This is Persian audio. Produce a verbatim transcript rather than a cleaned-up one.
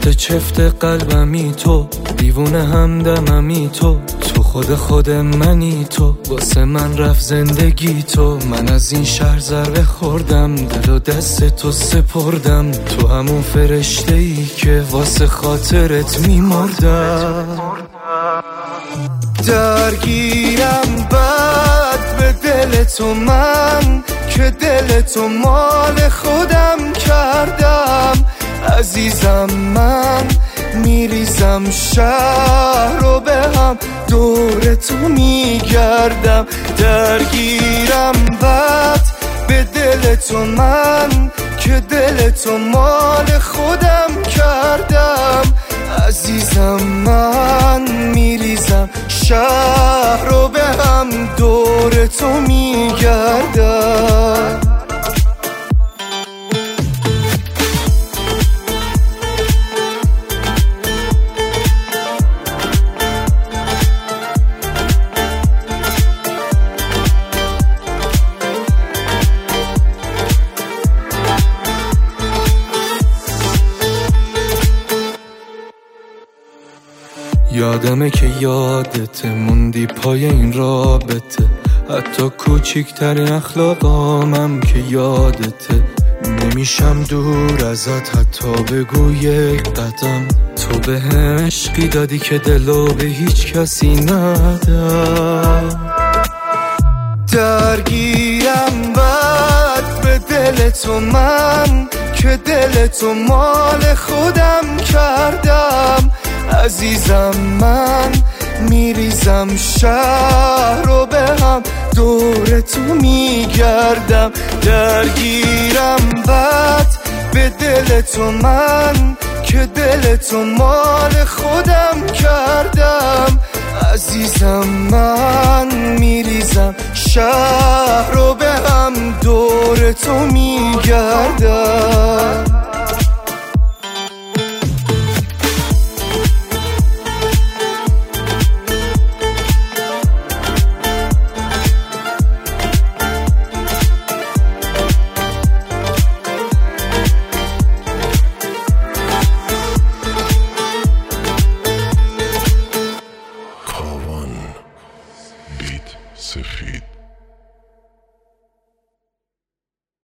چفت چفت قلبمی تو، دیوونه همدممی تو، تو خود خود منی تو، واسه من رفت زندگی تو. من از این شهر ضربه خوردم، دل و دست تو سپردم، تو همون فرشته ای که واسه خاطرت میمردم. درگیرم بد به دل تو من، که دل تو مال خودم کردم. عزیزم من میریزم شهر رو به هم، دور تو میگردم. درگیرم بد به دل تو من، که دل تو مال خودم کردم. عزیزم من میریزم شهر رو به هم، دور تو میگردم. یادمه که یادته موندی پای این رابطه، حتی کوچیکترین اخلاقامم که یادته. نمیشم دور ازت حتی بگو یک قدم، تو به هم عشقی دادی که دلو به هیچ کسی ندم. درگیرم بد به دل تو من، که دل تو مال خودم کردم. عزیزم من میریزم شهر رو به هم، دور تو میگردم. درگیرم بد به دل تو من، که دل تو مال خودم کردم. عزیزم من میریزم شهر رو به هم، دور تو میگردم.